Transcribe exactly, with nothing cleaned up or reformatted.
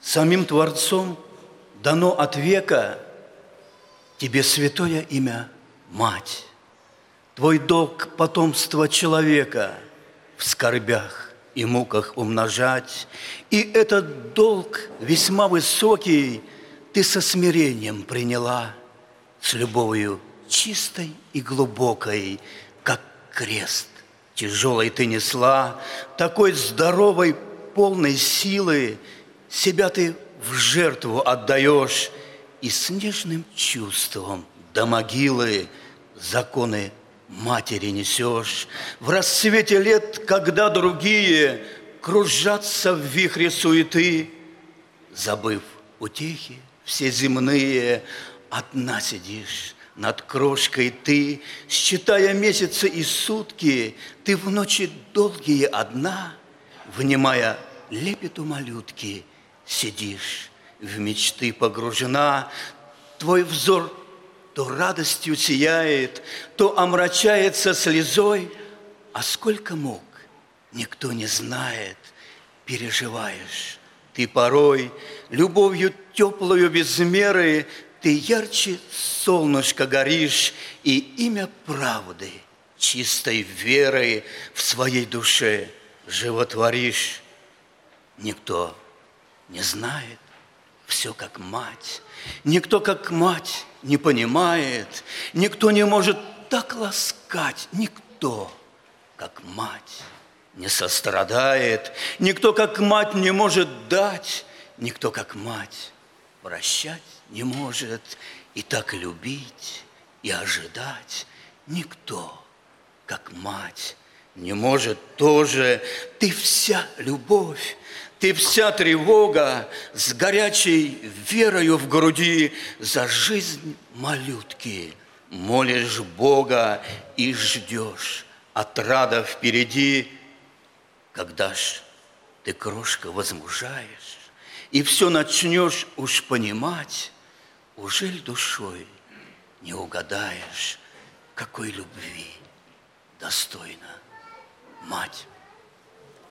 самим Творцом дано от века тебе святое имя Мать. Твой долг потомство человека в скорбях и муках умножать. И этот долг весьма высокий ты со смирением приняла, с любовью чистой и глубокой, как крест тяжелый ты несла, такой здоровой, полной силы себя ты в жертву отдаешь и с нежным чувством до могилы законы матери несешь. В рассвете лет, когда другие кружатся в вихре суеты, забыв утехи все земные, одна сидишь над крошкой ты, считая месяцы и сутки, ты в ночи долгие одна, внимая лепету малютки, сидишь, в мечты погружена. Твой взор то радостью сияет, то омрачается слезой, а сколько мук никто не знает, переживаешь ты порой любовью теплую без меры, ты ярче солнышка горишь, и имя правды, чистой веры в своей душе животворишь. Никто не знает все как мать, никто как мать не понимает, никто не может так ласкать, никто как мать не сострадает, никто как мать не может дать, никто как мать прощать не может, и так любить и ожидать никто как мать не может тоже. Ты вся любовь, ты вся тревога, с горячей верою в груди за жизнь малютки молишь Бога и ждешь отрада впереди. Когда ж ты, крошка, возмужаешь и все начнешь уж понимать, ужель душой не угадаешь, какой любви достойна мать?